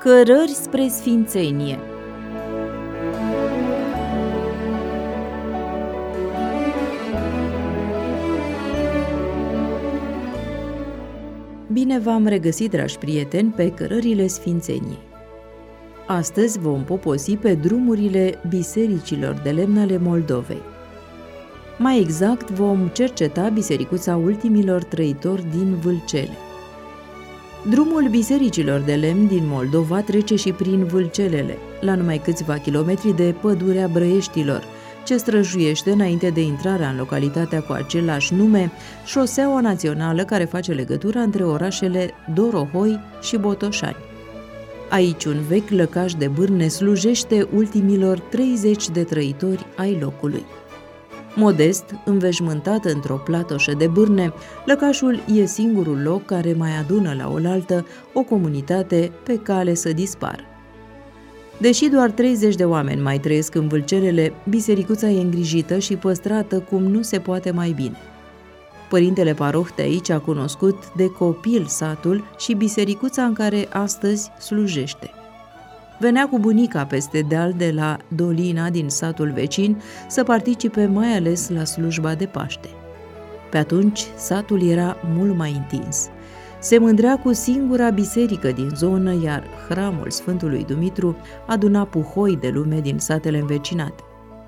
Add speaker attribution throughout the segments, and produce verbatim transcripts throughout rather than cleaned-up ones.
Speaker 1: Cărări spre sfințenie. Bine v-am regăsit, dragi prieteni, pe Cărările Sfințeniei. Astăzi vom poposi pe drumurile bisericilor de lemn ale Moldovei. Mai exact, vom cerceta bisericuța ultimilor trăitori din Vâlcele. Drumul bisericilor de lemn din Moldova trece și prin Vâlcelele, la numai câțiva kilometri de pădurea Brăieștilor, ce străjuiește înainte de intrarea în localitatea cu același nume, șoseaua națională care face legătura între orașele Dorohoi și Botoșani. Aici un vechi lăcaș de bârne slujește ultimilor treizeci de trăitori ai locului. Modest, înveșmântat într-o platoșă de bârne, lăcașul e singurul loc care mai adună la oaltă o comunitate pe cale să dispară. Deși doar treizeci de oameni mai trăiesc în Vâlcelele, bisericuța e îngrijită și păstrată cum nu se poate mai bine. Părintele paroh de aici a cunoscut de copil satul și bisericuța în care astăzi slujește. Venea cu bunica peste deal de la Dolina din satul vecin să participe mai ales la slujba de Paște. Pe atunci satul era mult mai întins. Se mândrea cu singura biserică din zonă, iar hramul Sfântului Dumitru aduna puhoi de lume din satele învecinate.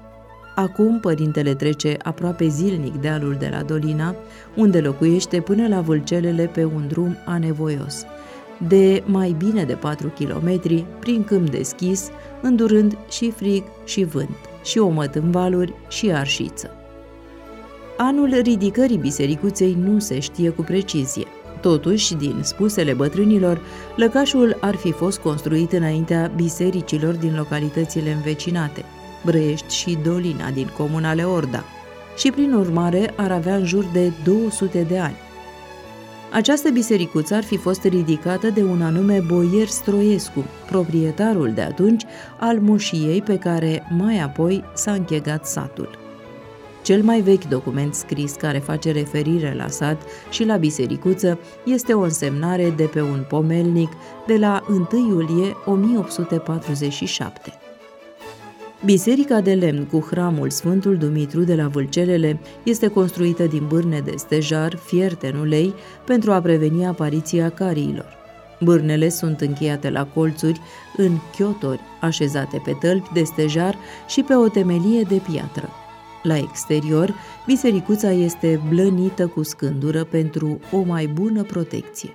Speaker 1: Acum părintele trece aproape zilnic dealul de la Dolina, unde locuiește până la Vâlcelele pe un drum anevoios, de mai bine de patru kilometri, prin câmp deschis, îndurând și frig și vânt, și omăt în valuri și arșiță. Anul ridicării bisericuței nu se știe cu precizie. Totuși, din spusele bătrânilor, lăcașul ar fi fost construit înaintea bisericilor din localitățile învecinate, Brăiești și Dolina din comuna Leorda, și prin urmare ar avea în jur de două sute de ani. Această bisericuță ar fi fost ridicată de un anume boier Stroiescu, proprietarul de atunci al moșiei pe care mai apoi s-a închegat satul. Cel mai vechi document scris care face referire la sat și la bisericuță este o însemnare de pe un pomelnic de la întâi iulie o mie opt sute patruzeci și șapte. Biserica de lemn cu hramul Sfântul Dumitru de la Vâlcelele este construită din bârne de stejar fierte în ulei pentru a preveni apariția cariilor. Bârnele sunt încheiate la colțuri în chiotori așezate pe tălpi de stejar și pe o temelie de piatră. La exterior, bisericuța este blănită cu scândură pentru o mai bună protecție.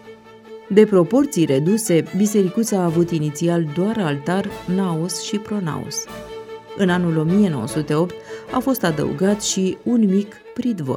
Speaker 1: De proporții reduse, bisericuța a avut inițial doar altar, naos și pronaos. În anul o mie nouă sute opt a fost adăugat și un mic pridvor.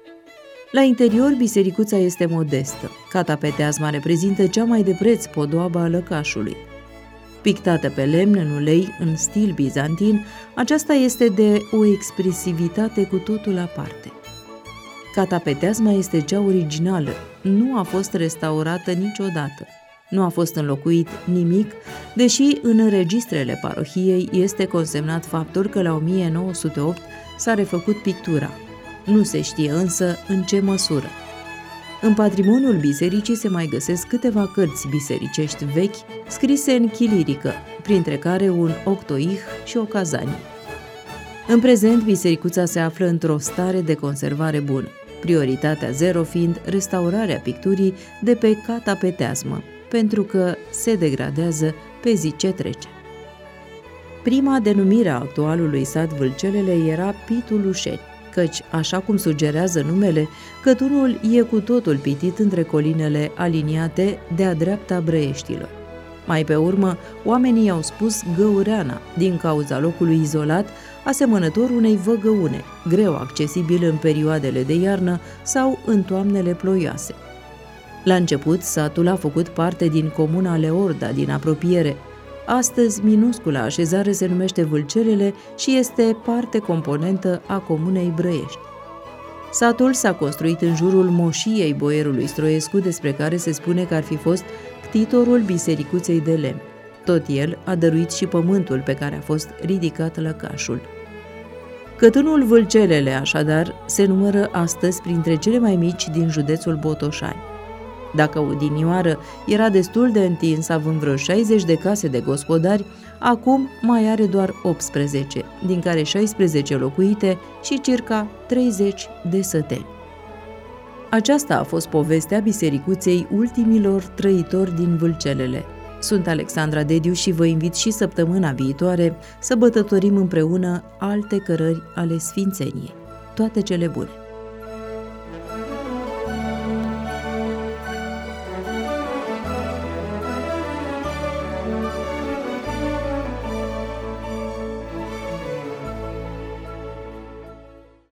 Speaker 1: La interior, bisericuța este modestă. Catapeteazma reprezintă cea mai de preț podoabă a lăcașului. Pictată pe lemn în ulei, în stil bizantin, aceasta este de o expresivitate cu totul aparte. Catapeteazma este cea originală, nu a fost restaurată niciodată. Nu a fost înlocuit nimic, deși în registrele parohiei este consemnat faptul că la o mie nouă sute opt s-a refăcut pictura. Nu se știe însă în ce măsură. În patrimoniul bisericii se mai găsesc câteva cărți bisericești vechi, scrise în chilirică, printre care un octoih și o cazanie. În prezent, bisericuța se află într-o stare de conservare bună, prioritatea zero fiind restaurarea picturii de pe catapeteazmă, pentru că se degradează pe zi ce trece. Prima denumire a actualului sat Vâlcelele era Pitulușeni, căci, așa cum sugerează numele, cătunul e cu totul pitit între colinele aliniate de-a dreapta Brăieștilor. Mai pe urmă, oamenii i-au spus Găureana, din cauza locului izolat, asemănător unei văgăune, greu accesibil în perioadele de iarnă sau în toamnele ploioase. La început, satul a făcut parte din comuna Leorda, din apropiere. Astăzi, minuscula așezare se numește Vâlcelele și este parte componentă a comunei Brăiești. Satul s-a construit în jurul moșiei boierului Stroiescu, despre care se spune că ar fi fost ctitorul bisericuței de lemn. Tot el a dăruit și pământul pe care a fost ridicat lăcașul. Cătunul Vâlcelele, așadar, se numără astăzi printre cele mai mici din județul Botoșani. Dacă odinioară era destul de întins, având vreo șaizeci de case de gospodari, acum mai are doar optsprezece, din care șaisprezece locuite și circa treizeci de săteni. Aceasta a fost povestea bisericuței ultimilor trăitori din Vâlcelele. Sunt Alexandra Dediu și vă invit și săptămâna viitoare să bătătorim împreună alte cărări ale Sfințeniei. Toate cele bune!